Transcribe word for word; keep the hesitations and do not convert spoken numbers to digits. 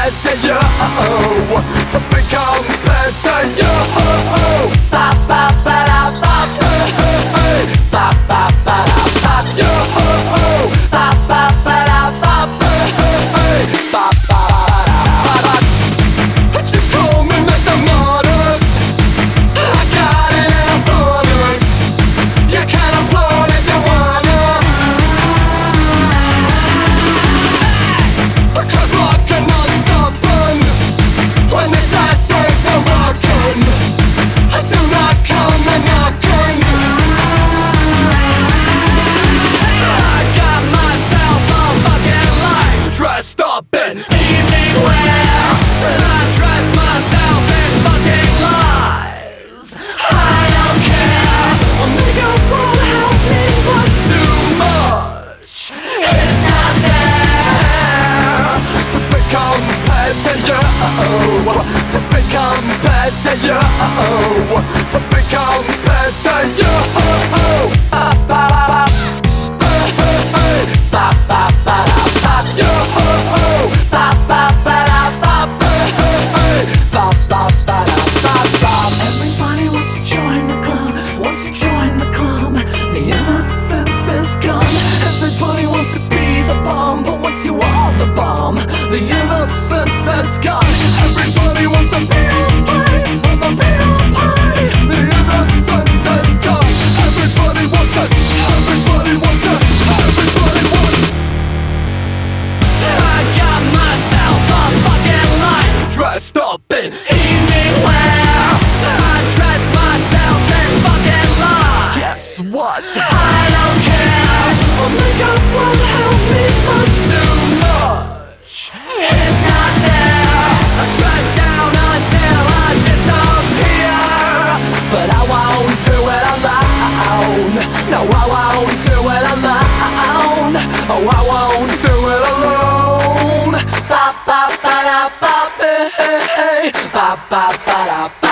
compared to you, to be compared to you. Ba ba ba da ba, hey, ba ba ba da ba, yo. Ba ba ba da ba, hey, ba ba ba da ba. Just hold me, Mister Modest. I got it in a phonics. You can applaud if you wanna. Cause rockin' not stoppin' when this ass is a rockin'. I do not come a knockin'. I got myself a fucking life dressed up in evening wear, and I dress myself in fucking lies. I don't care. A nigga won't help me much too much. It's not there to be compared to you, to be compared to you, to be compared to you. Ba ba ba, hey, ba ba ba da ba, yo. Ba ba ba da ba, hey, ba ba ba da ba ba. Everybody wants to join the club, wants to join the club. The innocence is gone. Everybody wants to be the bomb, but once you are the bomb, the innocence is gone. Everybody wants a real slice of a real pie. The innocence is gone. Everybody wants it. Everybody wants it. Everybody wants it. I got myself a fucking life dressed up in evening wear. I dress myself in fucking lies. Guess what? I don't care. A makeup won't help me much too much. It's not there. I dress down until I disappear, but I won't do it alone. No, I won't do it alone. Oh, I won't do it alone. Ba ba ba da ba, hey, hey, ba ba ba da ba.